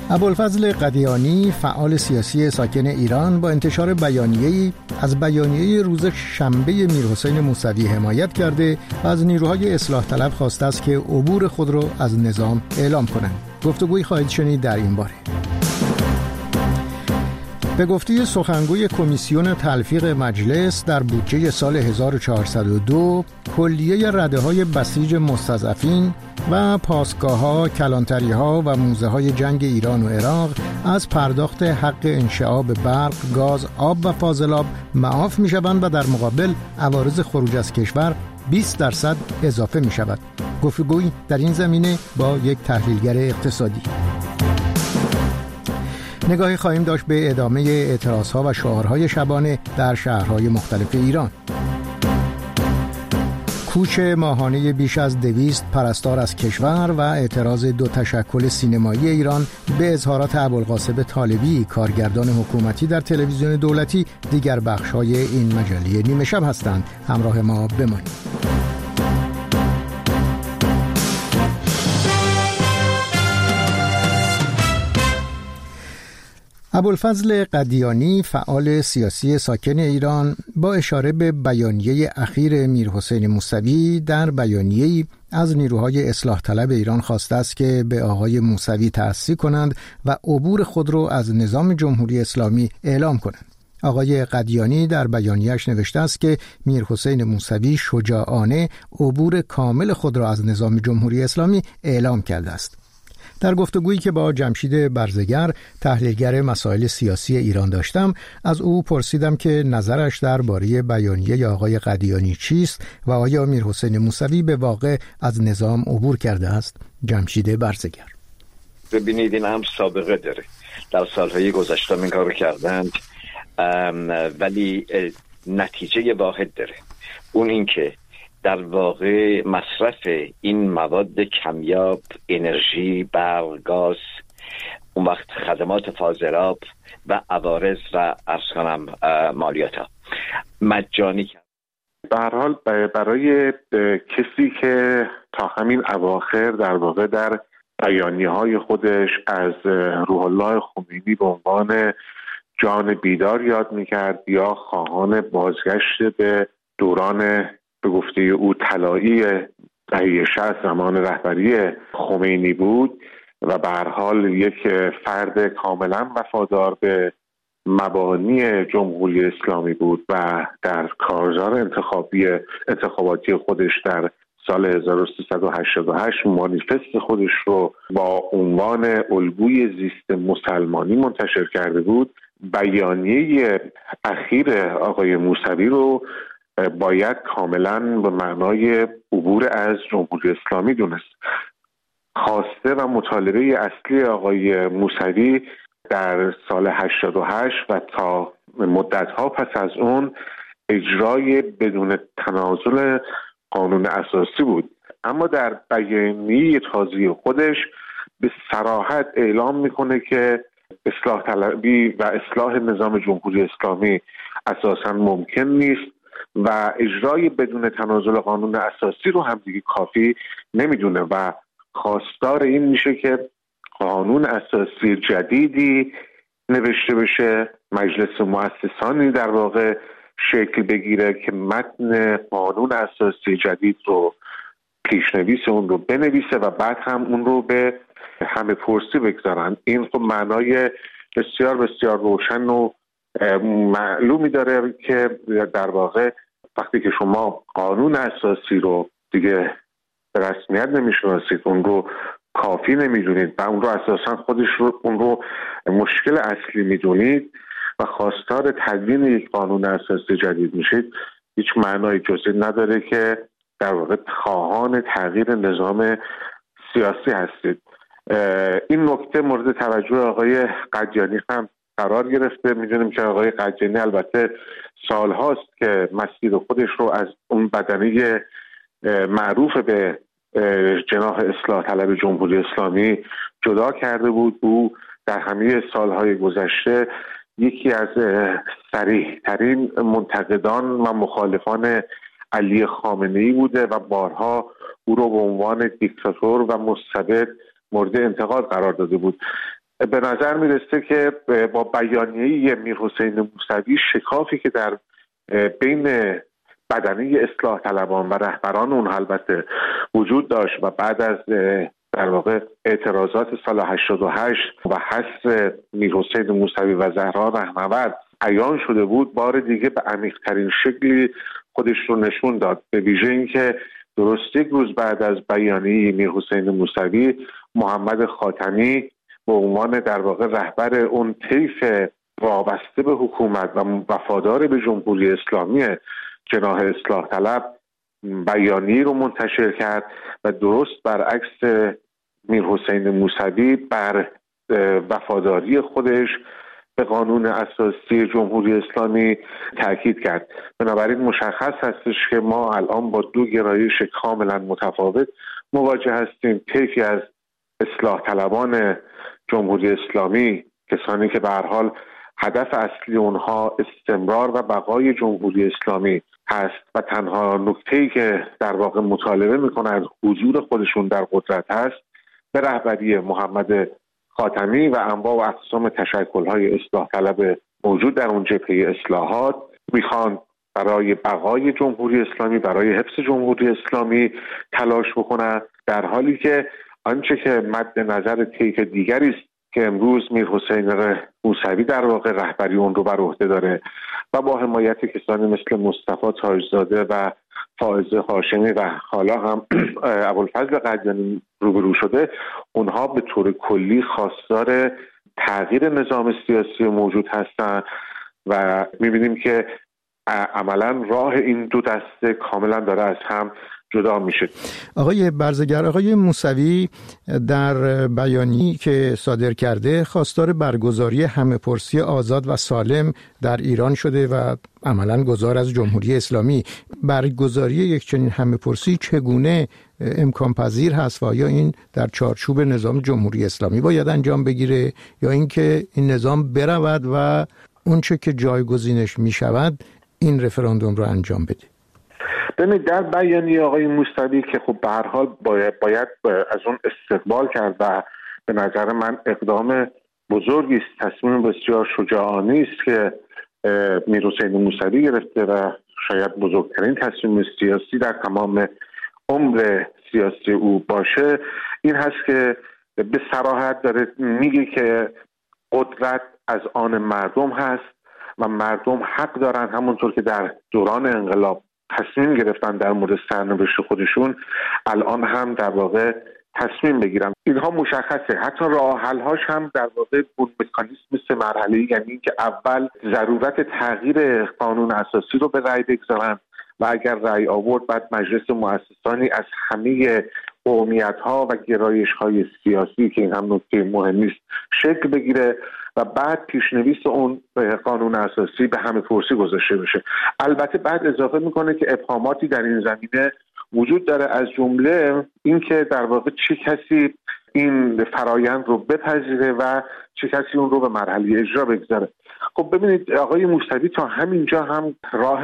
ابوالفضل قدیانی فعال سیاسی ساکن ایران با انتشار بیانیه‌ای از بیانیه روز شنبه میرحسین موسوی حمایت کرده و از نیروهای اصلاح طلب خواسته است که عبور خود را از نظام اعلام کنند. گفتگویی خواهید شنید در این باره. به گفته سخنگوی کمیسیون تلفیق مجلس، در بودجه سال 1402 کلیه رده‌های بسیج مستضعفین و پاسگاه‌ها، کلانتری‌ها و موزه‌های جنگ ایران و عراق از پرداخت حق انشعاب برق، گاز، آب و فاضلاب معاف می‌شوند و در مقابل عوارض خروج از کشور 20% اضافه می‌شود. گفتگویی در این زمینه با یک تحلیلگر اقتصادی. نگاهی خواهیم داشت به ادامه اعتراضها و شعارهای شبانه در شهرهای مختلف ایران. کوچ ماهانه بیش از 200 پرستار از کشور و اعتراض دو تشکل سینمایی ایران به اظهارات ابوالقاسم طالبی، کارگردان حکومتی در تلویزیون دولتی، دیگر بخش‌های این مجله نیمه شب هستند. همراه ما بمانید. ابوالفضل قدیانی فعال سیاسی ساکن ایران با اشاره به بیانیه اخیر میرحسین موسوی در بیانیه‌ای از نیروهای اصلاح طلب ایران خواسته است که به آقای موسوی تأسی کنند و عبور خود را از نظام جمهوری اسلامی اعلام کنند. آقای قدیانی در بیانیه‌اش نوشته است که میرحسین موسوی شجاعانه عبور کامل خود را از نظام جمهوری اسلامی اعلام کرده است. در گفتگویی که با جمشید برزگر، تحلیلگر مسائل سیاسی ایران داشتم، از او پرسیدم که نظرش درباره بیانیه آقای قدیانی چیست و آیا میرحسین موسوی به واقع از نظام عبور کرده است. جمشید برزگر: ببینید، این هم سابقه داره، در سالهای گذشته این کارو کردند، ولی نتیجه واحد داره، اون این که در واقع مصرف این مواد کمیاب، انرژی، برق، گاز، اون وقت خدمات فاضلاب و عوارض و عرض کنم مالیات ها مجانی کرد. به هر حال برای کسی که تا همین اواخر در واقع در بیانیه‌های خودش از روح الله خمینی به عنوان جان بیدار یاد می‌کرد یا خواهان بازگشت به دوران به گفته او طلایی دهه 60 زمان رهبری خمینی بود و به هر حال یک فرد کاملا وفادار به مبانی جمهوری اسلامی بود و در کارزار انتخاباتی خودش در سال 1388 مانیفست خودش رو با عنوان الگوی زیست مسلمانی منتشر کرده بود، بیانیه اخیر آقای موسوی رو باید کاملا به معنای عبور از جمهوری اسلامی دونست. خواسته و مطالبه اصلی آقای موسوی در سال 88 و تا مدت‌ها پس از اون اجرای بدون تنازل قانون اساسی بود، اما در بیانیه تازه خودش به صراحت اعلام میکنه که اصلاح طلبی و اصلاح نظام جمهوری اسلامی اساساً ممکن نیست و اجرای بدون تنازل قانون اساسی رو هم دیگه کافی نمیدونه و خواستار این میشه که قانون اساسی جدیدی نوشته بشه، مجلس مؤسسانی در واقع شکل بگیره که متن قانون اساسی جدید رو پیشنویس اون رو بنویسه و بعد هم اون رو به همه پرسی بگذارن. این خب معنای بسیار بسیار روشن و معلومی داره که در واقع وقتی که شما قانون اساسی رو دیگه به رسمیت نمیشناسید، اون رو کافی نمیدونید و اون رو اساسا اون رو مشکل اصلی میدونید و خواستار تدوین یک قانون اساسی جدید میشید، هیچ معنای جزئی نداره که در واقع خواهان تغییر نظام سیاسی هستید. این نکته مورد توجه آقای قدیانی هم قرار گرفته. میدونیم که آقای قدیانی البته سالهاست که مسیر خودش رو از اون بدنه معروف به جناح اصلاح طلب جمهوری اسلامی جدا کرده بود. او در همه سالهای گذشته یکی از صریح‌ترین منتقدان و مخالفان علی خامنه‌ای بوده و بارها او رو به عنوان دیکتاتور و مستبد مورد انتقاد قرار داده بود. به نظر میرسه که با بیانیه میرحسین موسوی شکافی که در بین بدنه اصلاح طلبان و رهبران اون البته وجود داشت و بعد از در واقع اعتراضات سال 88 و حذف میرحسین موسوی و زهرا رهنورد عیان شده بود، بار دیگه به عمیق‌ترین شکلی خودش رو نشون داد. به ویژه اینکه درست یک روز بعد از بیانیه میرحسین موسوی، محمد خاتمی به عنوان در واقع رهبر اون طیف وابسته به حکومت و وفادار به جمهوری اسلامی جناح اصلاح طلب بیانیه رو منتشر کرد و درست برعکس میرحسین موسوی بر وفاداری خودش به قانون اساسی جمهوری اسلامی تاکید کرد. بنابراین مشخص هستش که ما الان با دو گرایش کاملا متفاوت مواجه هستیم. طیفی از اصلاح طلبان جمهوری اسلامی، کسانی که به هر حال هدف اصلی اونها استمرار و بقای جمهوری اسلامی هست و تنها نکته‌ای که در واقع مطالبه میکنند حضور خودشون در قدرت هست، به رهبری محمد خاتمی و انواع و اقسام تشکل‌های اصلاح طلب موجود در اون جبهه اصلاحات میخوان برای بقای جمهوری اسلامی، برای حفظ جمهوری اسلامی تلاش بکنن، در حالی که آنچه که مد نظر طیف دیگری است که امروز میرحسین موسوی در واقع رهبری اون رو بر عهده داره و با حمایت کسانی مثل مصطفی تاجزاده و فائزه هاشمی و حالا هم ابوالفضل قدیانی روبرو شده، اونها به طور کلی خواستار تغییر نظام سیاسی موجود هستند و میبینیم که عملا راه این دو دسته کاملا داره از هم جدا میشه. آقای برزگر، آقای موسوی در بیانیه‌ای که صادر کرده خواستار برگزاری همه‌پرسی آزاد و سالم در ایران شده و عملاً گذار از جمهوری اسلامی. برگزاری یک چنین همه‌پرسی چگونه امکان پذیر هست و آیا این در چارچوب نظام جمهوری اسلامی باید انجام بگیره یا اینکه این نظام برود و اونچه که جایگزینش میشود این رفراندوم رو انجام بده؟ ببینید، در بیانیه آقای موسوی که خب به هر حال باید از اون استقبال کرد و به نظر من اقدام بزرگی است، تصمیم بسیار شجاعانه است که میرحسین موسوی گرفته و شاید بزرگترین تصمیم سیاسی در تمام عمر سیاسی او باشه، این هست که به صراحت داره میگه که قدرت از آن مردم هست و مردم حق دارن همونطور که در دوران انقلاب تصمیم گرفتن در مورد سرنوشت خودشون، الان هم در واقع تصمیم بگیرن. اینها مشخصه، حتی راه حل هاش هم در واقع بود مکانیزم سه مرحله‌ای، یعنی اینکه اول ضرورت تغییر قانون اساسی رو به رأی بگذارن و اگر رأی آورد بعد مجلس مؤسسانی از همه قومیت‌ها و گرایش‌های سیاسی که این هم نکته مهمی است شکل بگیره و بعد پیشنویس اون قانون اساسی به همه‌پرسی گذاشته بشه. البته بعد اضافه میکنه که ابهاماتی در این زمینه وجود داره، از جمله اینکه در واقع چه کسی این فرایند رو بپذیره و چه کسی اون رو به مرحله اجرا بگذاره. خب ببینید، آقای موسوی تا همینجا هم راه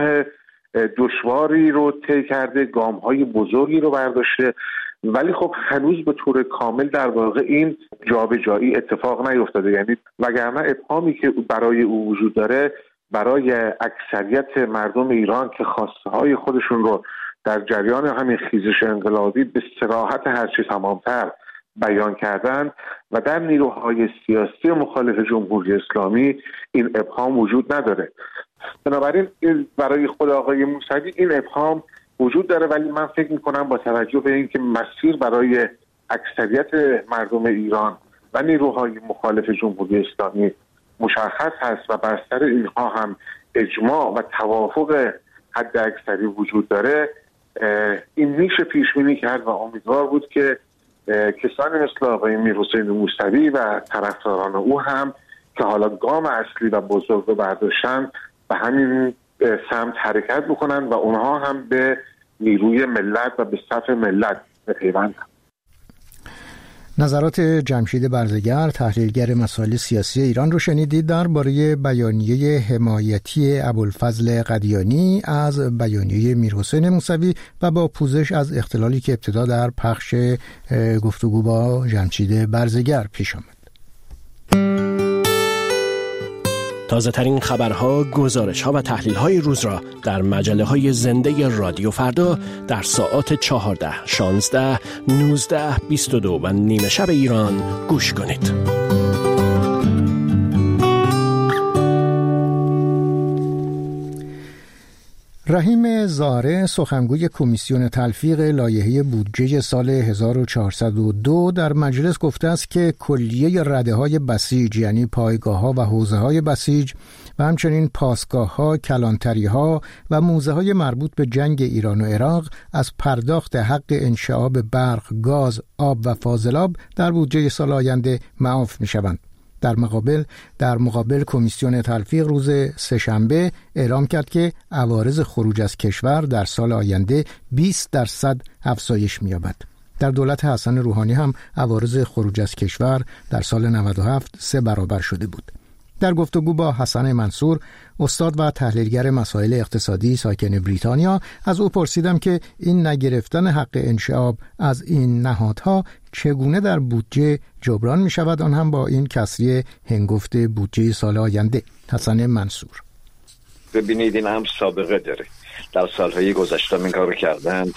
دشواری رو طی کرده، گام‌های بزرگی رو برداشته، ولی خب هنوز به طور کامل در واقع این جابجایی اتفاق نیفتاده. یعنی وگرنه ابهامی که برای او وجود داره برای اکثریت مردم ایران که خواسته‌های خودشون رو در جریان همین خیزش انقلابی به صراحت هرچی تمامتر بیان کردن و در نیروهای سیاسی مخالف جمهوری اسلامی این ابهام وجود نداره. بنابراین برای خود آقای موسوی این ابهام وجود داره، ولی من فکر میکنم با توجه به اینکه مسیر برای اکثریت مردم ایران و نیروهای مخالف جمهوری اسلامی مشخص هست و بر سر اینها هم اجماع و توافق حد اکثری وجود داره، این میشه پیش بینی کرد و امیدوار بود که کسانی مثل آقای میرحسین موسوی و طرفداران او هم که حالا گام اصلی و بزرگ رو برداشتن به همین سمت حرکت بکنن و اونها هم به نیروی ملت و به صف ملت بپیوندن. نظرات جمشید برزگر، تحلیلگر مسائل سیاسی ایران رو شنیدید درباره بیانیه حمایتی ابوالفضل قدیانی از بیانیه میرحسین موسوی و با پوزش از اختلالی که ابتدا در پخش گفتگو با جمشید برزگر پیش آمد. تازه ترین خبرها، گزارش‌ها و تحلیل‌های روز را در مجله‌های زنده رادیو فردا در ساعات 14، 16، 19، 22 و نیمه شب ایران گوش کنید. رحیم زاره، سخنگوی کمیسیون تلفیق لایحه بودجه سال 1402 در مجلس گفته است که کلیه رده‌های بسیج، یعنی پایگاه‌ها و حوزه‌های بسیج و همچنین پاسگاه‌ها، کلانتری‌ها و موزه‌های مربوط به جنگ ایران و عراق از پرداخت حق انشعاب برق، گاز، آب و فاضلاب در بودجه سال آینده معاف می‌شوند. در مقابل کمیسیون تلفیق روز سه‌شنبه اعلام کرد که عوارض خروج از کشور در سال آینده 20% افزایش می‌یابد. در دولت حسن روحانی هم عوارض خروج از کشور در سال 97 3 برابر شده بود. در گفتگو با حسن منصور، استاد و تحلیلگر مسائل اقتصادی ساکن بریتانیا، از او پرسیدم که این نگرفتن حق انشعاب از این نهادها چگونه در بودجه جبران می شود، آن هم با این کسری هنگفت بودجه سال آینده. حسن منصور: ببینید این هم سابقه داره، در سالهای گذشته این کارو کردند،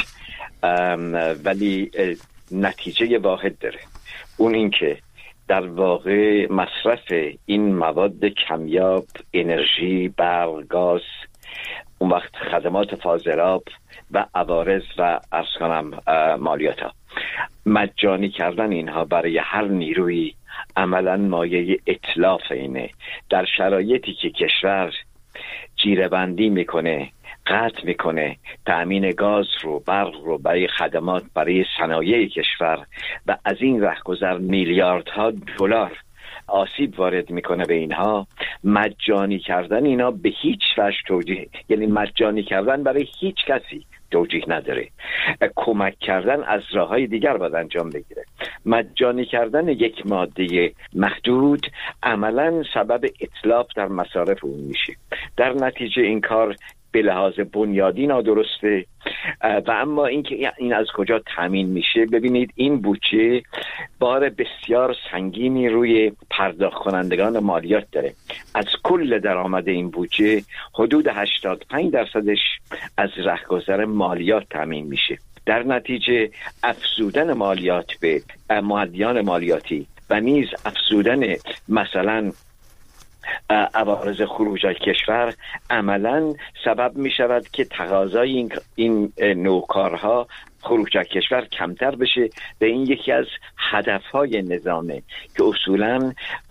ولی نتیجه واحد داره. اون این که در واقع مصرف این مواد کمیاب، انرژی، برق، گاز، اون وقت خدمات فاضلاب و عوارض و عرض کنم مالیات ها، مجانی کردن اینها برای هر نیروی عملا مایه اتلاف اینه. در شرایطی که کشور جیره بندی میکنه، قطع میکنه تأمین گاز رو، برق رو برای خدمات، برای صنایع کشور و از این رهگذر میلیاردها دلار آسیب وارد میکنه به اینها، مجانی کردن اینا به هیچ وجه توجیه، یعنی مجانی کردن برای هیچ کسی توجیه نداره. کمک کردن از راههای دیگر باید انجام بگیره. مجانی کردن یک ماده محدود عملا سبب اتلاف در مصارف اون میشه. در نتیجه این کار به لحاظ بنیادی نادرسته. و اما اینکه این از کجا تامین میشه، ببینید این بودجه بار بسیار سنگینی روی پرداخت کنندگان مالیات داره. از کل درآمد این بودجه حدود 85% از رهگذر مالیات تامین میشه. در نتیجه افزودن مالیات به مؤدیان مالیاتی و نیز افزودن مثلا عوارض خروج از کشور عملا سبب می شود که تقاضای این نوکارها خروج از کشور کمتر بشه. و این یکی از هدفهای نظامه که اصولا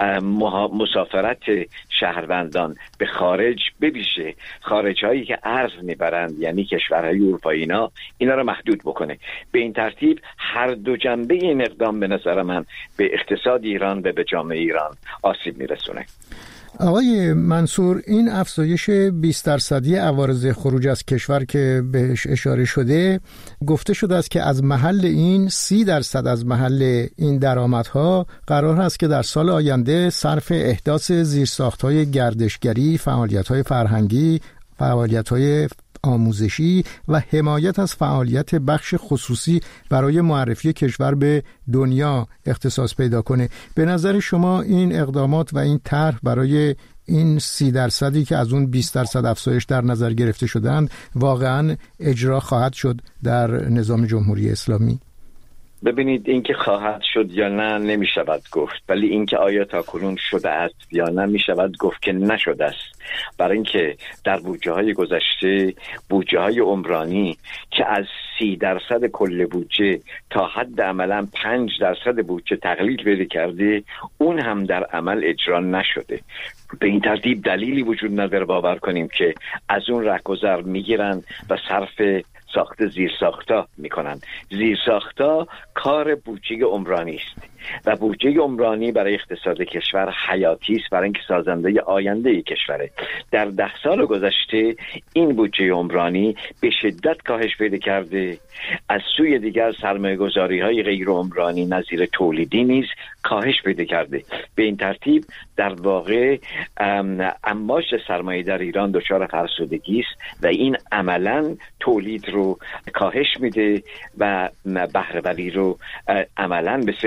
مسافرت شهروندان به خارج، ببیشه خارج هایی که ارز میبرند یعنی کشورهای اروپایی، اینا رو محدود بکنه. به این ترتیب هر دو جنبه این اقدام به نظر من به اقتصاد ایران و به جامعه ایران آسیب میرسونه. آقای منصور، این افزایش 20% عوارض خروج از کشور که بهش اشاره شده، گفته شده است که از محل این 30% از محل این درآمدها قرار است که در سال آینده صرف احداث زیرساخت‌های گردشگری، فعالیت‌های فرهنگی، فعالیت‌های آموزشی و حمایت از فعالیت بخش خصوصی برای معرفی کشور به دنیا اختصاص پیدا کنه. به نظر شما این اقدامات و این طرح برای این 30% که از اون 20% افزایش در نظر گرفته شدند واقعا اجرا خواهد شد در نظام جمهوری اسلامی؟ ببینید اینکه خواهد شد یا نه نمی شود گفت، ولی اینکه آیا تاکنون شده است یا نه می شود گفت که نشده است. برای اینکه در بودجه های گذشته، بودجه های عمرانی که از 30% کل بودجه تا حد عملا 5% بودجه تقلیل پیدا کرده، اون هم در عمل اجرا نشده. به این ترتیب دلیلی وجود نداره باور کنیم که از اون رهگذر میگیرن و صرف ساخت زیرساختا میکنن. زیرساختا کار بودجه عمرانی است و بودجه عمرانی برای اقتصاد کشور حیاتی است، برای اینکه سازنده آینده کشوره. در 10 سال گذشته این بودجه عمرانی به شدت کاهش پیدا کرده. از سوی دیگر سرمایه‌گذاری‌های غیر عمرانی نظیر تولیدی نیز کاهش پیدا کرده. به این ترتیب در واقع انباشت سرمایه در ایران دچار فرسودگی است و این عملاً تولید رو کاهش میده و بهره‌وری رو عملاً به صفر رسونه.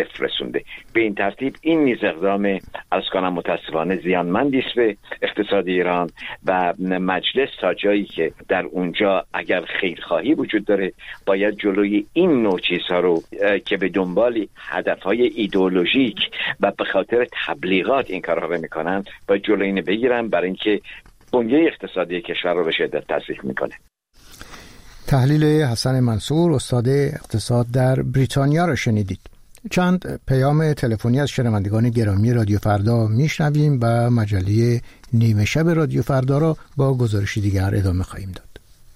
مونده. به این ترتیب این نیز اقدام از کنم متاسفانه زیانمندی است به اقتصاد ایران و مجلس تا جایی که در اونجا اگر خیرخواهی وجود داره باید جلوی این نوع چیزها رو که به دنبال هدفهای ایدئولوژیک و به خاطر تبلیغات این کارها رو میکنن باید جلوی اینو بگیرن، برای اینکه بنیه اقتصادی کشور رو به شدت تضعیف میکنه. تحلیل حسن منصور استاد اقتصاد در بریتانیا را شنیدید. چند پیام تلفنی از شنوندگان گرامی رادیو فردا میشنویم و مجله نیمه شب رادیو فردا را با گزارشی دیگر ادامه خواهیم داد.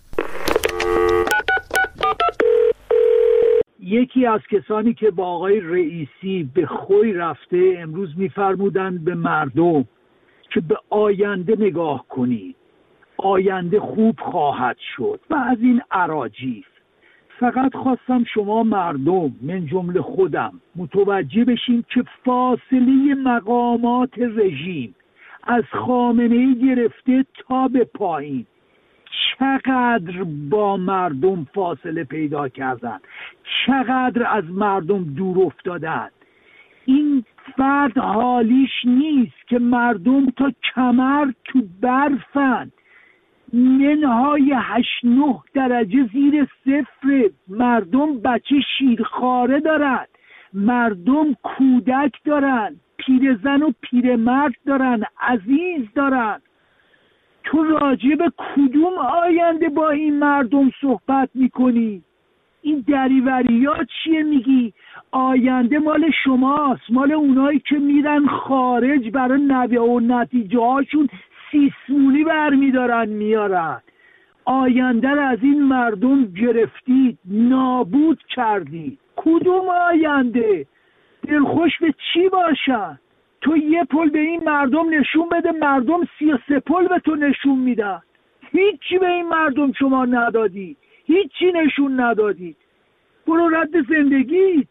یکی از کسانی که با آقای رئیسی به خوی رفته امروز می‌فرمودند به مردم که به آینده نگاه کنید، آینده خوب خواهد شد و از این اراجیف. فقط خواستم شما مردم من جمله خودم متوجه بشیم که فاصله مقامات رژیم از خامنه‌ای گرفته تا به پایین چقدر با مردم فاصله پیدا کردن، چقدر از مردم دور افتادن. این فرد حالیش نیست که مردم تا کمر تو برفن، منهای 8-9 درجه زیر صفر. مردم بچه شیرخواره دارن، مردم کودک دارن، پیرزن و پیرمرد دارن، عزیز دارن. تو راجع به کدوم آینده با این مردم صحبت میکنی؟ این دریوریات چیه میگی؟ آینده مال شماست، مال اونایی که میرن خارج برای نوه و نتیجه هاشون سیسمونی برمیدارن میارن. آینده رو از این مردم گرفتید، نابود کردید. کدوم آینده؟ دلخوش به چی باشن؟ تو یه پل به این مردم نشون بده، مردم 33 پل به تو نشون میدن. هیچی به این مردم شما ندادی، هیچی نشون ندادی. برو رد زندگیت.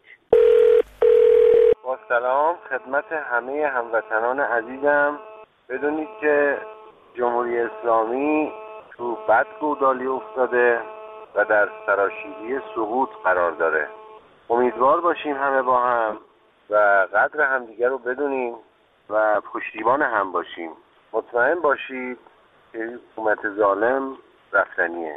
با سلام خدمت همه هموطنان عزیزم. بدونید که جمهوری اسلامی تو بد گودالی افتاده و در سراشیبی سقوط قرار داره. امیدوار باشیم همه با هم و قدر همدیگه رو بدونیم و پشتیبان هم باشیم. مطمئن باشید که حکومت ظالم رفتنیه.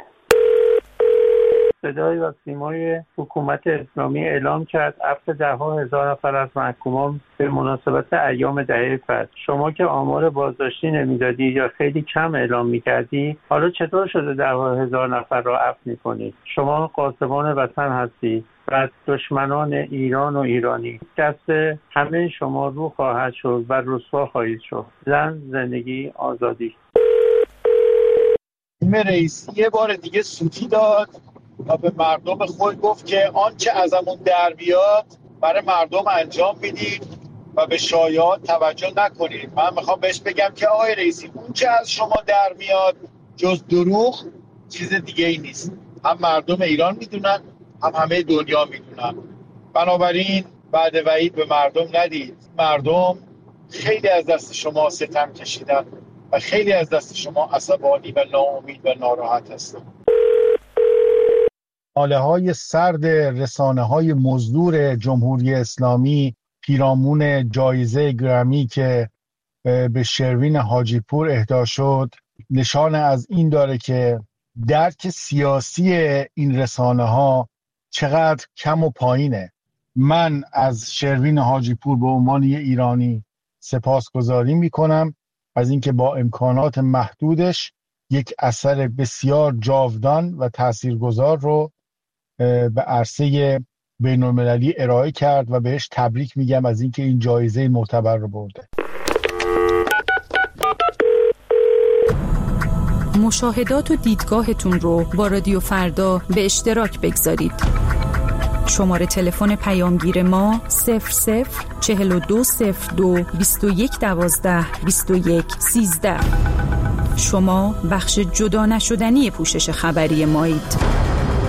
صدای و سیمای حکومت اسلامی اعلام کرد عفو ده‌ها هزار نفر از محکومان به مناسبت ایام دهه فتح. شما که آمار بازداشتی نمیدادی یا خیلی کم اعلام میکردی، حالا چطور شده ده‌ها هزار نفر را عفو میکنید؟ شما قاسمان وطن هستید و دشمنان ایران و ایرانی دست همه شما رو خواهد شد و رسوا خواهید شد. زن، زندگی، آزادی. رئیس یه بار دیگه سوتی داد و به مردم خود گفت که آنچه ازمون در بیاد برای مردم انجام میدید و به شایعات توجه نکنید. من میخوام بهش بگم که آقای رئیسی اون چه از شما در میاد جز دروغ چیز دیگه ای نیست. هم مردم ایران میدونن، هم همه دنیا میدونن. بنابراین بعد وعید به مردم ندید. مردم خیلی از دست شما ستم کشیدن و خیلی از دست شما عصبانی و ناامید و ناراحت هستن. حاله‌های سرد رسانه‌های مزدور جمهوری اسلامی پیرامون جایزه گرمی که به شروین حاجی پور اهدا شد نشان از این داره که درک سیاسی این رسانه‌ها چقدر کم و پایینه. من از شروین حاجی پور به عنوان یه ایرانی سپاسگزاری میکنم از اینکه با امکانات محدودش یک اثر بسیار جاودان و تاثیرگذار رو به عرصه بین‌المللی ارائه کرد و بهش تبریک میگم از اینکه این جایزه معتبر رو برده. مشاهدات و دیدگاهتون رو با رادیو فردا به اشتراک بگذارید. شماره تلفن پیامگیر ما 00420221122113. شما بخش جدا نشدنی پوشش خبری مایید.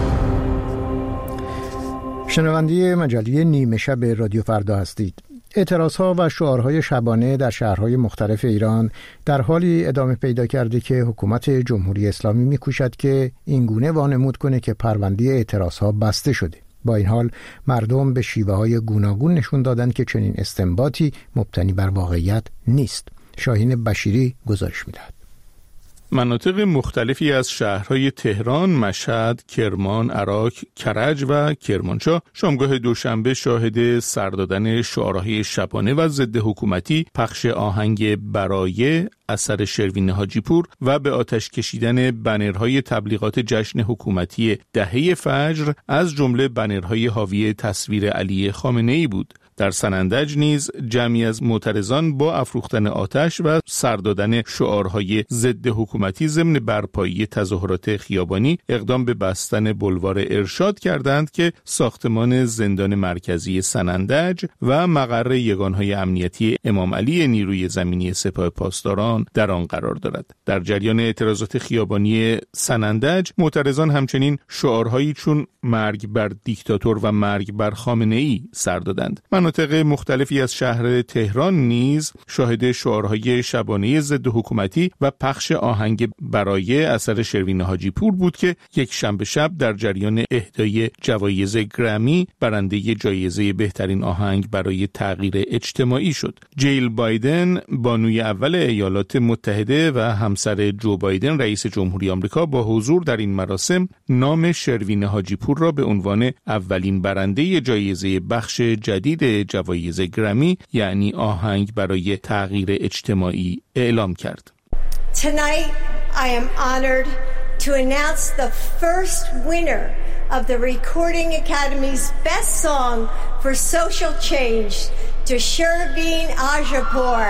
شنونده مجله نیمه شب رادیو فردا هستید. اعتراضها و شعارهای شبانه در شهرهای مختلف ایران در حالی ادامه پیدا کرده که حکومت جمهوری اسلامی می‌کوشد که اینگونه وانمود کنه که پرونده اعتراضها بسته شده. با این حال مردم به شیوه‌های گوناگون نشون دادند که چنین استنباطی مبتنی بر واقعیت نیست. شاهین بشیری گزارش می‌دهد. مناطق مختلفی از شهرهای تهران، مشهد، کرمان، عراق، کرج و کرمانشاه شامگاه دوشنبه شاهد سر دادن شعارهای شبانه و ضد حکومتی، پخش آهنگ برایه اثر شروین حاجی پور و به آتش کشیدن بنرهای تبلیغات جشن حکومتی دهه فجر از جمله بنرهای حاوی تصویر علی خامنه‌ای بود. در سنندج نیز جمعی از معترضان با افروختن آتش و سر دادن شعارهای ضد حکومتی ضمن برپایی تظاهرات خیابانی اقدام به بستن بلوار ارشاد کردند که ساختمان زندان مرکزی سنندج و مقر یگانهای امنیتی امام علی نیروی زمینی سپاه پاسداران در آن قرار دارد. در جریان اعتراضات خیابانی سنندج معترضان همچنین شعارهایی چون مرگ بر دیکتاتور و مرگ بر خامنه‌ای سر دادند. مناطق مختلفی از شهر تهران نیز شاهد شعارهای شبانه ضد حکومتی و پخش آهنگ برایه اثر شروین حاجی پور بود که یک شنبه شب در جریان اهدای جوایز گرمی برنده جایزه بهترین آهنگ برای تغییر اجتماعی شد. جیل بایدن بانوی اول ایالات متحده و همسر جو بایدن رئیس جمهوری آمریکا با حضور در این مراسم نام شروین حاجی پور را به عنوان اولین برنده جایزه بخش جدید جوایز گرمی یعنی آهنگ برای تغییر اجتماعی اعلام کرد. Tonight I am honored to announce the first winner of the Recording Academy's Best Song for Social Change to Shervin Ajapour.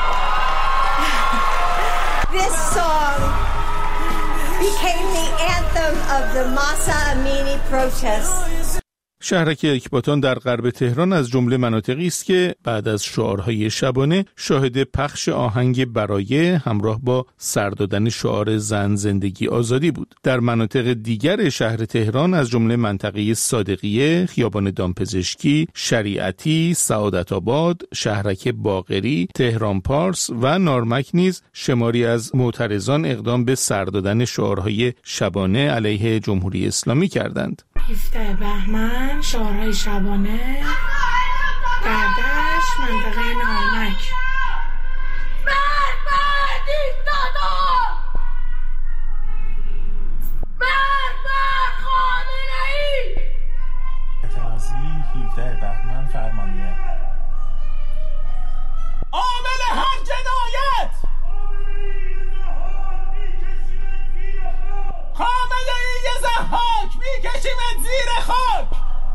This song became the anthem of the Mahsa Amini protests. شهرک اکباتان در غرب تهران از جمله مناطقی است که بعد از شعارهای شبانه شاهد پخش آهنگ برایه همراه با سر دادن شعار زن زندگی آزادی بود. در مناطق دیگر شهر تهران از جمله منطقه صادقیه، خیابان دامپزشکی، شریعتی، سعادت آباد، شهرک باقری، تهران پارس و نارمک نیز شماری از معترضان اقدام به سر دادن شعارهای شبانه علیه جمهوری اسلامی کردند. 17 بهمن شعارهای شبانه در دشت منطقه نارمک. مرگ دیکتاتور! مرگ خامنه‌ای! اعتراضی 17 بهمن فرمانیه. عامل هر جنایت خامنه‌ای ضحاک میکشیمت زیر خاک.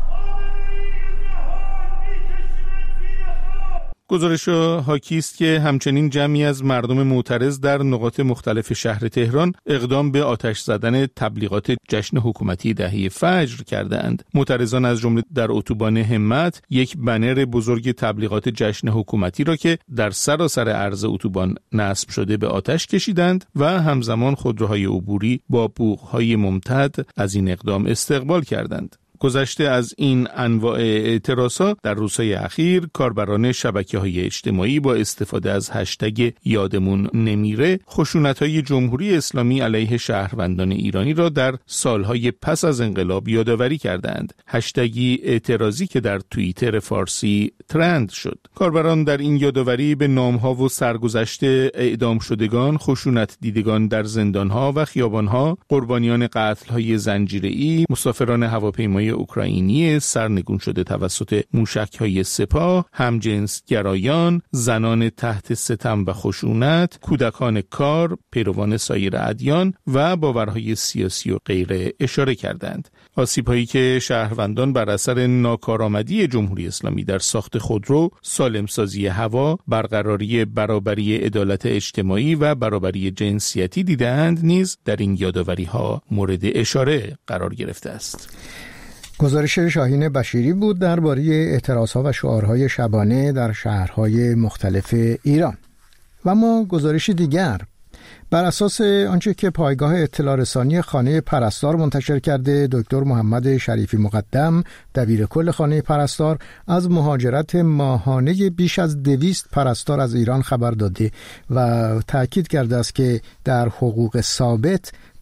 گزارش حاکی است که همچنین جمعی از مردم معترض در نقاط مختلف شهر تهران اقدام به آتش زدن تبلیغات جشن حکومتی دهه فجر کردند. معترضان از جمله در اتوبان همت یک بنر بزرگ تبلیغات جشن حکومتی را که در سراسر عرض اتوبان نصب شده به آتش کشیدند و همزمان خودروهای عبوری با بوق‌های ممتد از این اقدام استقبال کردند. گذشته از این انواع اعتراضات در روزهای اخیر کاربران شبکه‌های اجتماعی با استفاده از هشتگ یادمون نمیره خشونت‌های جمهوری اسلامی علیه شهروندان ایرانی را در سالهای پس از انقلاب یادآوری کردند. هشتگی اعتراضی که در توییتر فارسی ترند شد. کاربران در این یادآوری به نام‌ها و سرگذشت اعدام شدگان، خشونت دیدگان در زندان‌ها و خیابان‌ها، قربانیان قتل‌های زنجیره‌ای، مسافران هواپیمای اوکراینی سرنگون شده توسط موشک‌های سپاه، همجنسگرایان، زنان تحت ستم و خشونت، کودکان کار، پیروان سایر ادیان و باورهای سیاسی و غیره اشاره کردند. آسیب‌هایی که شهروندان بر اثر ناکارآمدی جمهوری اسلامی در ساخت خودرو، سالمسازی هوا، برقراری برابری عدالت اجتماعی و برابری جنسیتی دیدند نیز در این یادآوری‌ها مورد اشاره قرار گرفته است. گزارش شاهین بشیری بود درباره اعتراضها و شعارهای شبانه در شهرهای مختلف ایران. و ما گزارش دیگر بر اساس آنچه که پایگاه اطلاع رسانی خانه پرستار منتشر کرده، دکتر محمد شریفی مقدم دبیر کل خانه پرستار از مهاجرت ماهانه بیش از 200 پرستار از ایران خبر داده و تأکید کرده است که در حقوق ثابت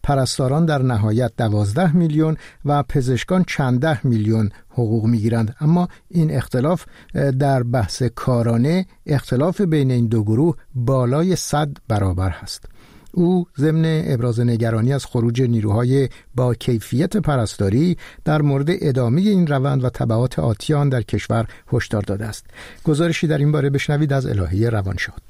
پرستاران در نهایت 12 میلیون و پزشکان چند ده میلیون حقوق میگیرند. اما این اختلاف در بحث کارانه، اختلاف بین این دو گروه بالای 100 برابر هست. او ضمن ابراز نگرانی از خروج نیروهای با کیفیت پرستاری در مورد ادامه این روند و تبعات آتی آن در کشور هشدار داده است. گزارشی در این باره بشنوید از الهه روانشاد.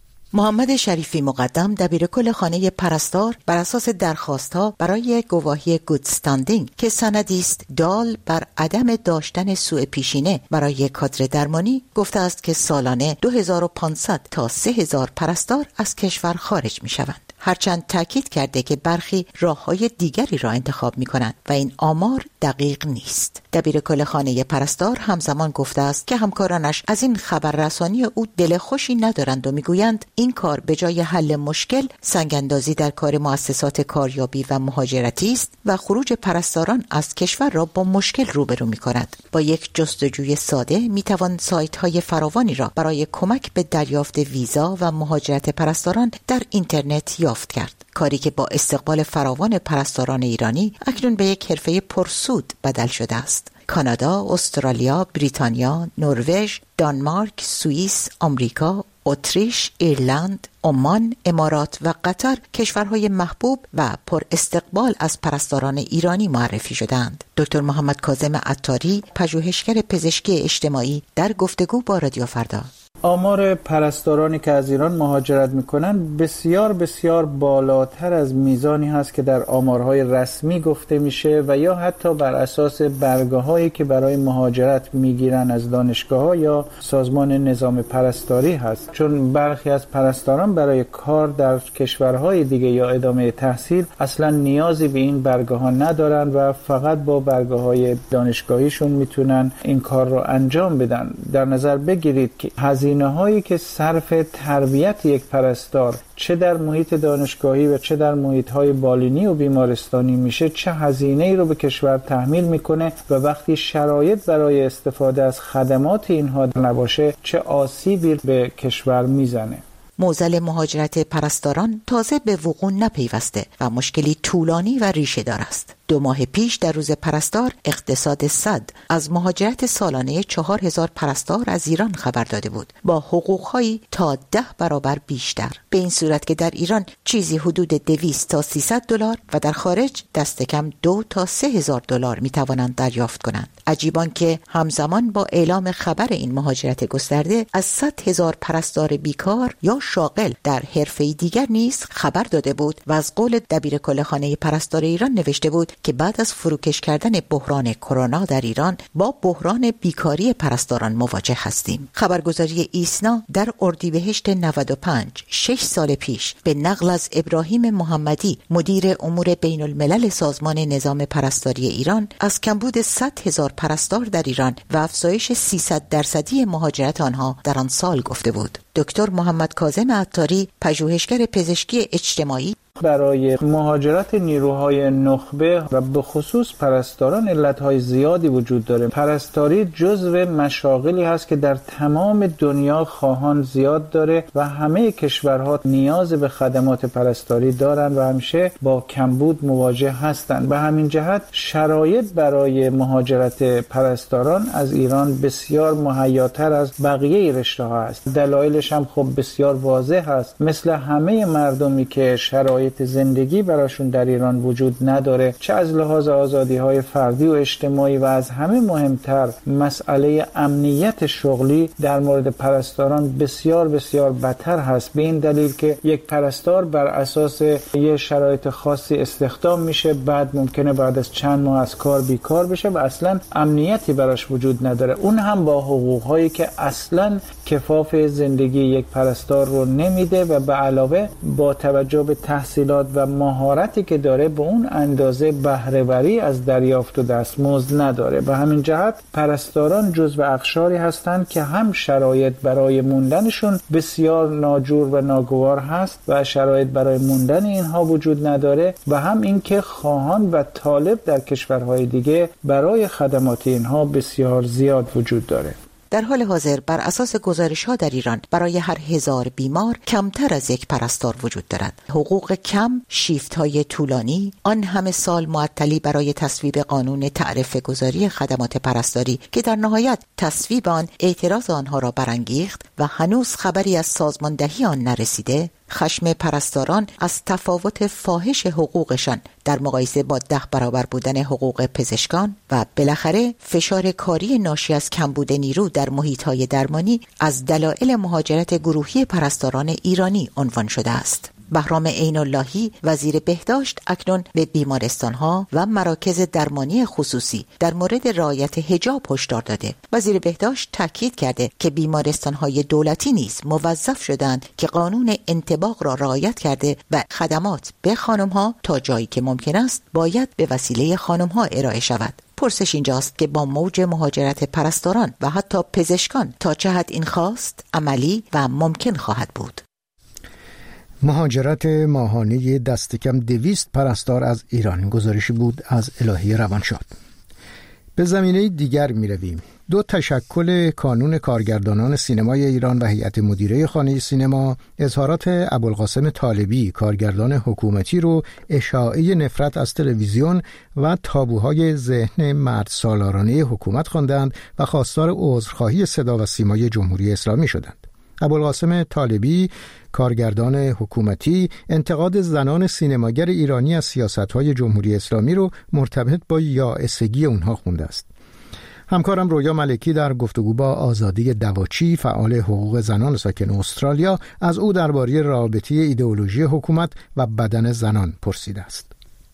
محمد شریفی مقدم دبیرکل خانه پرستار بر اساس درخواست‌ها برای گواهی گود استندینگ که سندی است دال بر عدم داشتن سوء پیشینه برای کادر درمانی گفته است که سالانه 2500 تا 3000 پرستار از کشور خارج می‌شوند. هرچند تاکید کرده که برخی راه‌های دیگری را انتخاب می‌کنند و این آمار دقیق نیست. دبیرکل خانه پرستار همزمان گفته است که همکارانش از این خبررسانی او دل خوشی ندارند و می‌گویند این کار به جای حل مشکل سنگ‌اندازی در کار مؤسسات کاریابی و مهاجرتی است و خروج پرستاران از کشور را با مشکل روبرو می‌کند. با یک جستجوی ساده می‌توان سایت‌های فراوانی را برای کمک به دریافت ویزا و مهاجرت پرستاران در اینترنت یافت کرد. کاری که با استقبال فراوان پرستاران ایرانی اکنون به یک حرفه پرسود بدل شده است. کانادا، استرالیا، بریتانیا، نروژ، دانمارک، سوئیس، آمریکا، اتریش، ایرلند، عمان، امارات و قطر کشورهای محبوب و پر استقبال از پرستاران ایرانی معرفی شدند. دکتر محمد کاظم عطاری، پژوهشگر پزشکی اجتماعی، در گفتگو با رادیو فردا: آمار پرستارانی که از ایران مهاجرت میکنن بسیار بسیار بالاتر از میزانی هست که در آمارهای رسمی گفته میشه و یا حتی بر اساس برگه‌هایی که برای مهاجرت میگیرن از دانشگاه‌ها یا سازمان نظام پرستاری هست. چون برخی از پرستاران برای کار در کشورهای دیگه یا ادامه تحصیل اصلا نیازی به این برگه‌ها ندارن و فقط با برگه‌های دانشگاهیشون میتونن این کار رو انجام بدن. در نظر بگیرید که هزینه‌هایی که صرف تربیت یک پرستار چه در محیط دانشگاهی و چه در محیط‌های بالینی و بیمارستانی میشه، چه هزینه‌ای رو به کشور تحمیل میکنه و وقتی شرایط برای استفاده از خدمات اینها نباشه چه آسیبی به کشور میزنه. معضل مهاجرت پرستاران تازه به وقوع نپیوسته و مشکلی طولانی و ریشه دار است. 2 ماه پیش در روز پرستار اقتصاد صد از مهاجرت سالانه 4000 پرستار از ایران خبر داده بود با حقوقهایی تا 10 برابر بیشتر، به این صورت که در ایران چیزی حدود 200 تا 300 دلار و در خارج دست کم 2 تا 3000 دلار می توانند دریافت کنند. عجیبان که همزمان با اعلام خبر این مهاجرت گسترده از 100,000 پرستار بیکار یا شاغل در حرفه دیگر نیز خبر داده بود و از قول دبیرکل خانه پرستار ایران نوشته بود که بعد از فروکش کردن بحران کرونا در ایران با بحران بیکاری پرستاران مواجه هستیم. خبرگزاری ایسنا در اردیبهشت 95 6 سال پیش به نقل از ابراهیم محمدی مدیر امور بین الملل سازمان نظام پرستاری ایران از کمبود 100,000 پرستار در ایران و افزایش 300% مهاجرت آنها در آن سال گفته بود. دکتر محمد کاظم عطاری، پژوهشگر پزشکی اجتماعی: برای مهاجرت نیروهای نخبه و به خصوص پرستاران علتهای زیادی وجود داره. پرستاری جزو مشاغلی هست که در تمام دنیا خواهان زیاد داره و همه کشورها نیاز به خدمات پرستاری دارن و همیشه با کمبود مواجه هستند. به همین جهت شرایط برای مهاجرت پرستاران از ایران بسیار مهیاتر از بقیه رشته‌ها است. دلایلش هم خب بسیار واضح هست. مثل همه مردمی که شرایط زندگی براشون در ایران وجود نداره، چه از لحاظ آزادی‌های فردی و اجتماعی و از همه مهمتر مسئله امنیت شغلی در مورد پرستاران بسیار بسیار بدتر هست. به این دلیل که یک پرستار بر اساس یه شرایط خاصی استخدام میشه، بعد ممکنه بعد از چند ماه از کار بیکار بشه و اصلا امنیتی براش وجود نداره. اون هم با حقوق‌هایی که اصلا کفاف زندگی یک پرستار رو نمیده و به علاوه با توجه به تحصیلات و مهارتی که داره به اون اندازه بهره‌وری از دریافت و دستمزد نداره. به همین جهت پرستاران جزو اقشاری هستند که هم شرایط برای موندنشون بسیار ناجور و ناگوار هست و شرایط برای موندن اینها وجود نداره و هم اینکه خواهان و طالب در کشورهای دیگه برای خدمات اینها بسیار زیاد وجود داره. در حال حاضر بر اساس گزارش‌ها در ایران برای هر 1000 بیمار کمتر از یک پرستار وجود دارد. حقوق کم، شیفت‌های طولانی، آن همه سال معطلی برای تصویب قانون تعرفه گذاری خدمات پرستاری که در نهایت تصویب آن اعتراض آنها را برانگیخت و هنوز خبری از سازماندهی آن نرسیده، خشم پرستاران از تفاوت فاحش حقوقشان در مقایسه با 10 برابر بودن حقوق پزشکان و بالاخره فشار کاری ناشی از کمبود نیرو در محیط‌های درمانی از دلایل مهاجرت گروهی پرستاران ایرانی عنوان شده است. بهرام عین اللهی وزیر بهداشت اکنون به بیمارستان‌ها و مراکز درمانی خصوصی در مورد رعایت حجاب هشدار داده. وزیر بهداشت تاکید کرده که بیمارستان‌های دولتی نیز موظف شدند که قانون انطباق را رعایت کرده و خدمات به خانم‌ها تا جایی که ممکن است باید به وسیله خانم‌ها ارائه شود. پرسش اینجاست که با موج مهاجرت پرستاران و حتی پزشکان تا چه حد این خواست عملی و ممکن خواهد بود؟ مهاجرت ماهانه دست کم 200 پرستار از ایران. گزارشی بود از الهی روانشاد. به زمینه دیگر می رویم. 2 تشکل کانون کارگردانان سینمای ایران و هیئت مدیره خانه سینما اظهارات ابوالقاسم طالبی کارگردان حکومتی رو اشاعه نفرت از تلویزیون و تابوهای ذهن مرد سالارانه حکومت خواندند و خواستار عذرخواهی صدا و سیمای جمهوری اسلامی شدند. ابوالقاسم طالبی کارگردان حکومتی انتقاد زنان سینماگر ایرانی از سیاست‌های جمهوری اسلامی رو مرتبط با یائسگی اونها خونده است. همکارم رویا ملکی در گفتگو با آزادی دواچی فعال حقوق زنان ساکن استرالیا از او درباره رابطه ایدئولوژی حکومت و بدن زنان پرسیده است.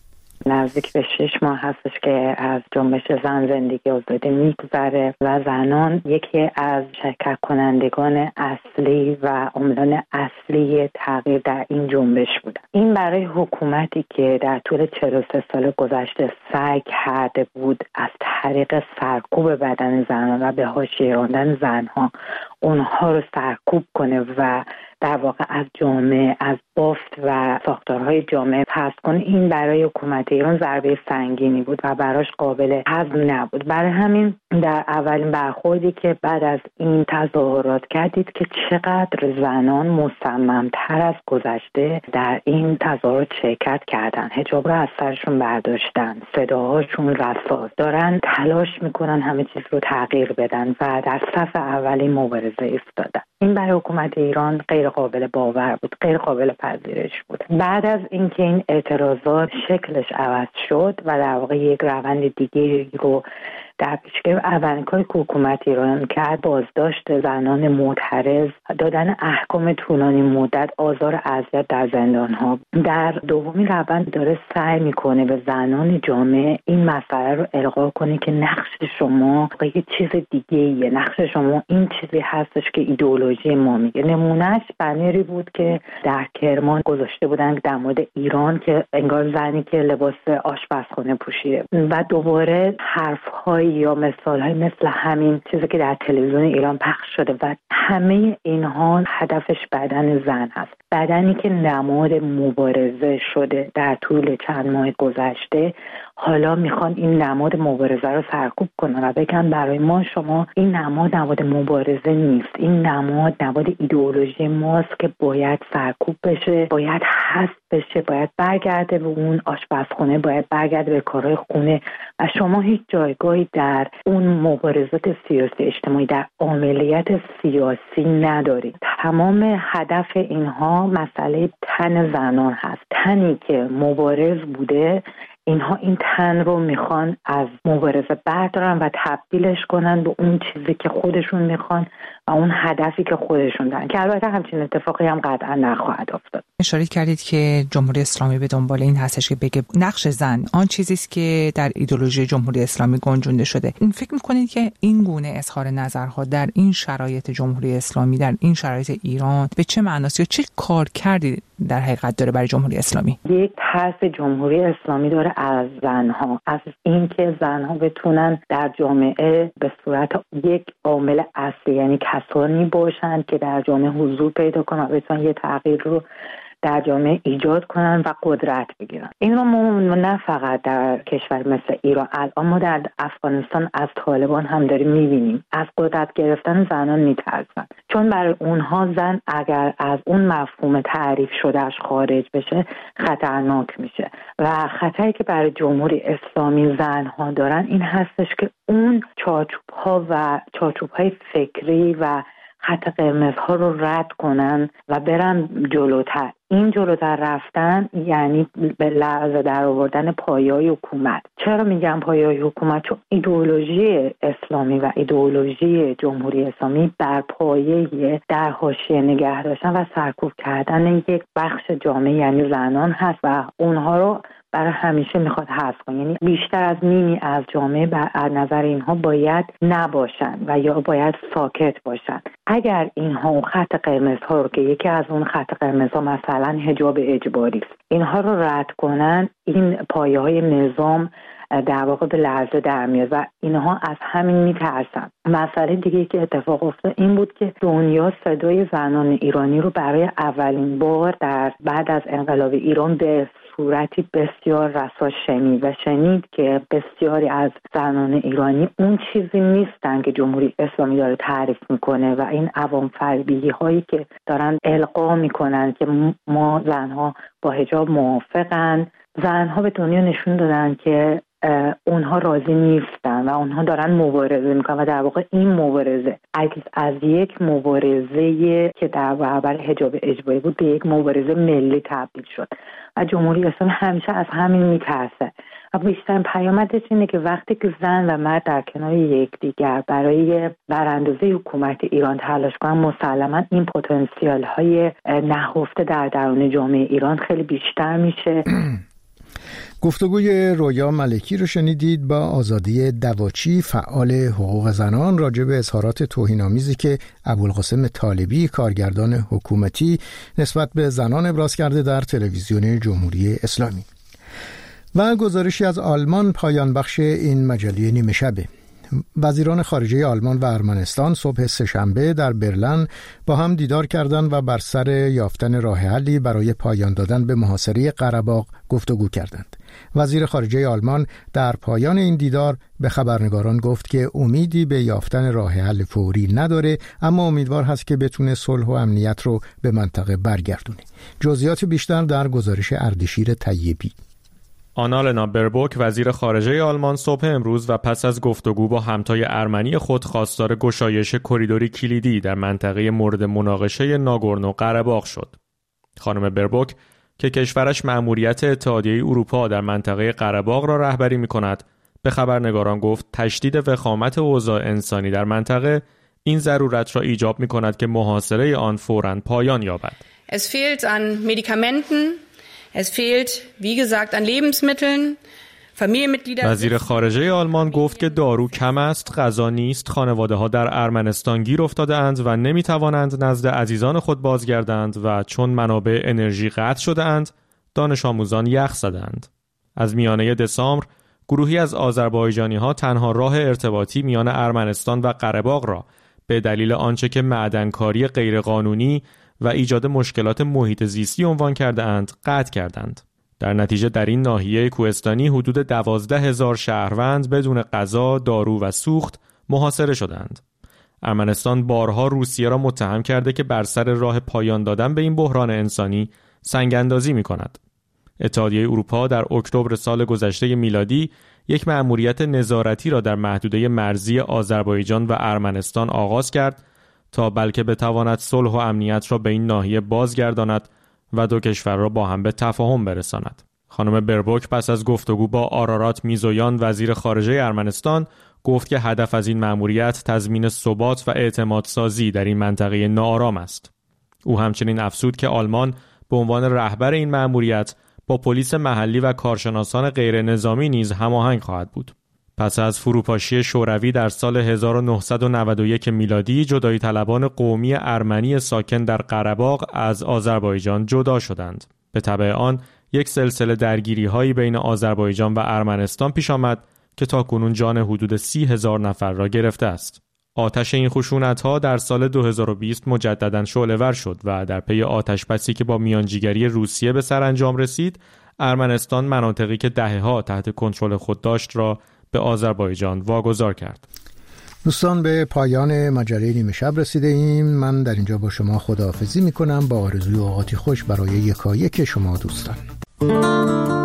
نزدیک به 6 ماه هستش که از جنبش زن زندگی آزادی میگذره و زنان یکی از شرکت کنندگان اصلی و عاملان اصلی تغییر در این جنبش بودن. این برای حکومتی که در طول 43 سال گذشته سعی کرده بود از طریق سرکوب بدن زنان و به حاشیه راندن زنها اونها رو سرکوب کنه و در واقع از جامعه، از بافت و ساختارهای جامعه پس کنه، این برای حکومت ایران ضربه سنگینی بود و براش قابل هضم نبود. برای همین در اولین برخوردی که بعد از این تظاهرات کردید که چقدر زنان مصمم‌تر از گذشته در این تظاهرات شرکت کردن، حجاب رو از سرشون برداشتن، صداهاشون رساست، دارن تلاش میکنن همه چیز رو تغییر بدن و در صف اولی مبارزه ایستادن. این برای حکومت ایران غیر قابل باور بود، غیر قابل پذیرش بود. بعد از اینکه این اعتراضات شکلش عوض شد و در واقع یک روند دیگه رو در پیش گرفت، اولین کاری که حکومت ایران کرد بازداشت زنان معترض، دادن احکام طولانی مدت، آزار اذیت در زندان‌ها. در دومین روند داره سعی میکنه به زنان جامعه این مسئله رو القا کنه که نقش شما یه چیز دیگه‌ایه، نقش شما این چیزی هستش که ایدئولوژی ما میگه. نمونهش بنری بود که در کرمان گذاشته بودن در مورد ایران که انگار زنی که لباس آشپزخانه پوشیده و دوباره حرف‌های یا مثال‌های مثل همین چیزی که در تلویزیون ایران پخش شده و همه اینها هدفش بدن زن هست، بدنی که نماد مبارزه شده در طول چند ماه گذشته. حالا میخوان این نماد مبارزه رو سرکوب کنن و بگن برای ما شما این نماد مبارزه نیست، این نماد ایدئولوژی ماست که باید سرکوب بشه، باید حذف بشه، باید برگرده به اون آشپزخونه، باید برگرده به کارهای خونه و شما هیچ جایگاهی در اون مبارزات سیاسی اجتماعی، در عملیات سیاسی ندارید. تمام هدف اینها مسئله تن زنان هست، تنی که مبارز بوده. اینها این تن رو میخوان از مبارزه بردارن و تبدیلش کنن به اون چیزی که خودشون میخوان و اون هدفی که خودشون دارن، که البته همچین اتفاقی هم قطعا نخواهد افتاد. اشاره کردید که جمهوری اسلامی به دنبال این هستش که بگه نقش زن آن چیزی است که در ایدئولوژی جمهوری اسلامی گنجونده شده. این فکر میکنید که این گونه اظهار نظرها در این شرایط جمهوری اسلامی، در این شرایط ایران به چه معناست یا چه کار کردی در حقیقت داره برای جمهوری اسلامی؟ یک ترس جمهوری اسلامی داره از زنها، از اینکه زنها بتونن در جامعه به صورت یک عامل اصلی، یعنی کسانی باشند که در جامعه حضور پیدا کنن و بتونن یه تغییر رو در جامعه ایجاد کنن و قدرت بگیرن. این رو ما نه فقط در کشور مثل ایران، الان ما در افغانستان از طالبان هم داریم میبینیم از قدرت گرفتن زنان میترسن، چون برای اونها زن اگر از اون مفهوم تعریف شدهش خارج بشه خطرناک میشه و خطری که برای جمهوری اسلامی زنها دارن این هستش که اون چارچوب‌ها و چارچوب‌های فکری و خط قرمزها رو رد کنن و برن جلوتر. این جلوتر رفتن یعنی به لحظه در آوردن پایه‌های حکومت. چرا میگم پایه‌های حکومت؟ چون ایدئولوژی اسلامی و ایدئولوژی جمهوری اسلامی بر پایه در حاشیه نگه داشتن و سرکوب کردن یک بخش جامعه یعنی زنان هست و اونها رو برای همیشه میخواد حذف کنه. یعنی بیشتر از نیمی از جامعه از نظر اینها باید نباشن و یا باید ساکت باشن. اگر اینها اون خط قرمزها رو که یکی از اون خط قرمزها مثلا حجاب اجباری است، اینها رو رد کنن، این پایه‌های نظام در واقع به لرزه در میاد و اینها از همین میترسن. مسئله دیگه که اتفاق افتاد این بود که دنیا صدای زنان ایرانی رو برای اولین بار در بعد از انقلاب ایران به صورتی بسیار رسا شنید که بسیاری از زنان ایرانی اون چیزی نیستن که جمهوری اسلامی داره تعریف میکنه و این عوام فریبی هایی که دارن القا میکنن که ما زنها با حجاب موافقن. زنها به دنیا نشون دادن که اونها راضی نیستن و اونها دارن مبارزه میکنن و در واقع این مبارزه از یک مبارزه که در برابر حجاب اجباری بود به یک مبارزه ملی تبدیل شد و جمهوری اسلامی همیشه از همین میترسه و بیشترین پیامدش اینه که وقتی که زن و مرد در کنار یکدیگر برای براندازی حکومت ایران تلاش کنن، مسلما این پتانسیل های نهفته در درون جامعه ایران خیلی بیشتر میشه. گفتگوی رویا ملکی رو شنیدید با آزادی دواچی، فعال حقوق زنان، راجع به اظهارات توهین‌آمیزی که ابوالقاسم طالبی، کارگردان حکومتی، نسبت به زنان ابراز کرده در تلویزیون جمهوری اسلامی. و گزارشی از آلمان پایان بخش این مجله نیمه شبه. وزیران خارجه آلمان و ارمنستان صبح سه‌شنبه در برلین با هم دیدار کردند و بر سر یافتن راه حلی برای پایان دادن به محاصره قره‌باغ گفتگو کردند. وزیر خارجه آلمان در پایان این دیدار به خبرنگاران گفت که امیدی به یافتن راه حل فوری نداره، اما امیدوار هست که بتونه صلح و امنیت رو به منطقه برگردونه. جزئیات بیشتر در گزارش اردشیر طیبی. آنالنا بربوک وزیر خارجه آلمان صبح امروز و پس از گفتگو با همتای ارمنی خود خواستار گشایش کریدوری کلیدی در منطقه مورد مناقشه ناگورنو قره‌باغ شد. خانم بربوک که کشورش مأموریت اتحادیه اروپا در منطقه قره‌باغ را رهبری می‌کند، به خبرنگاران گفت تشدید وخامت اوضاع انسانی در منطقه این ضرورت را ایجاب می‌کند که محاصره آن فوراً پایان یابد. Es fehlt an Medikamenten. Es fehlt, wie gesagt, an Lebensmitteln. وزیر خارجه آلمان گفت که دارو کم است، غذا نیست، خانواده‌ها در ارمنستان گیر افتاده‌اند و نمی‌توانند نزد عزیزان خود بازگردند و چون منابع انرژی قطع شده‌اند، دانش آموزان یخ زدند. از میانه دسامبر گروهی از آذربایجانی‌ها تنها راه ارتباطی میان ارمنستان و قره‌باغ را به دلیل آنچه که معدنکاری غیرقانونی و ایجاد مشکلات محیط زیستی عنوان کرده اند قطع کردند. در نتیجه در این ناحیه کوهستانی حدود 12,000 شهروند بدون غذا، دارو و سوخت محاصره شدند. ارمنستان بارها روسیه را متهم کرده که بر سر راه پایان دادن به این بحران انسانی سنگ‌اندازی می‌کند. اتحادیه اروپا در اکتبر سال گذشته میلادی یک مأموریت نظارتی را در محدوده مرزی آذربایجان و ارمنستان آغاز کرد تا بلکه بتواند صلح و امنیت را به این ناحیه بازگرداند و دو کشور را با هم به تفاهم برساند. خانم بربوک پس از گفتگو با آرارات میزویان وزیر خارجه ارمنستان گفت که هدف از این مأموریت تضمین ثبات و اعتمادسازی در این منطقه ناآرام است. او همچنین افزود که آلمان به عنوان رهبر این مأموریت با پلیس محلی و کارشناسان غیر نظامی نیز هماهنگ خواهد بود. پس از فروپاشی شوروی در سال 1991 میلادی، جدایی طلبان قومی ارمنی ساکن در قره‌باغ از آذربایجان جدا شدند. به تبع آن یک سلسله درگیری‌هایی بین آذربایجان و ارمنستان پیش آمد که تاکنون جان حدود 30,000 نفر را گرفته است. آتش این خشونت‌ها در سال 2020 مجدداً شعله‌ور شد و در پی آتشبسی که با میانجیگری روسیه به سرانجام رسید، ارمنستان مناطقی که دهه‌ها تحت کنترل خود داشت را به آذربایجان واگذار کرد. دوستان، به پایان مجله نیمه شب رسیده ایم. من در اینجا با شما خداحافظی میکنم با آرزوی اوقاتی خوش برای یکایک شما دوستان.